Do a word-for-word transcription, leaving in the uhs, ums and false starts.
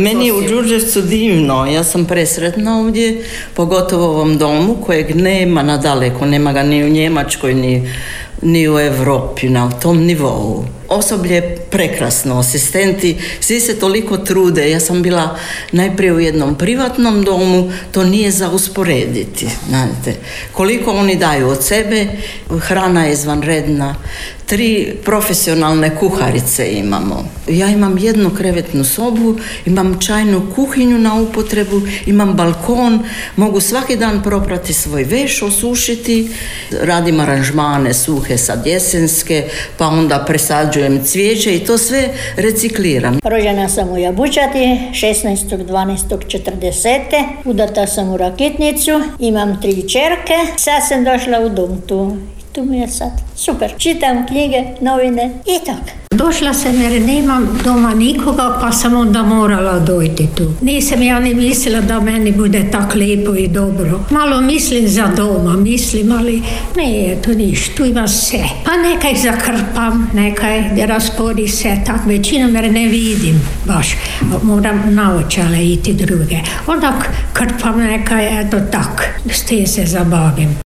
Meni je u Đurđevcu divno, ja sam presretna ovdje, pogotovo u ovom domu kojeg nema nadaleko, nema ga ni u Njemačkoj, ni, ni u Europi, na tom nivou. Osoblje je prekrasno, asistenti, svi se toliko trude. Ja sam bila najprije u jednom privatnom domu, to nije za usporediti, znate. Koliko oni daju od sebe, hrana je izvanredna, tri profesionalne kuharice imamo. Ja imam jednu krevetnu sobu, imam čajnu kuhinju na upotrebu, imam balkon, mogu svaki dan proprati svoj veš, osušiti, radim aranžmane suhe sad jesenske, pa onda presađujem cvijeće i to sve recikliram. Rođena sam u Jabučati šesnaestog dvanaestog četrdesete Udata sam u Rakitnicu, imam tri ćerke, sad sam došla u dom tu. Tu mi je sad super. Čitam knjige, novine i tako. Došla sam jer nemam doma nikoga, pa sam onda morala dojti tu. Nisam ja ni mislila da meni bude tako lijepo i dobro. Malo mislim za doma, mislim, ali ne, to ništa, tu ima sve. Pa nekaj zakrpam, nekaj raspori se, tak većinom jer ne vidim baš. Moram naočale iti druge. Onda krpam nekaj, eto tak, s tim se zabavim.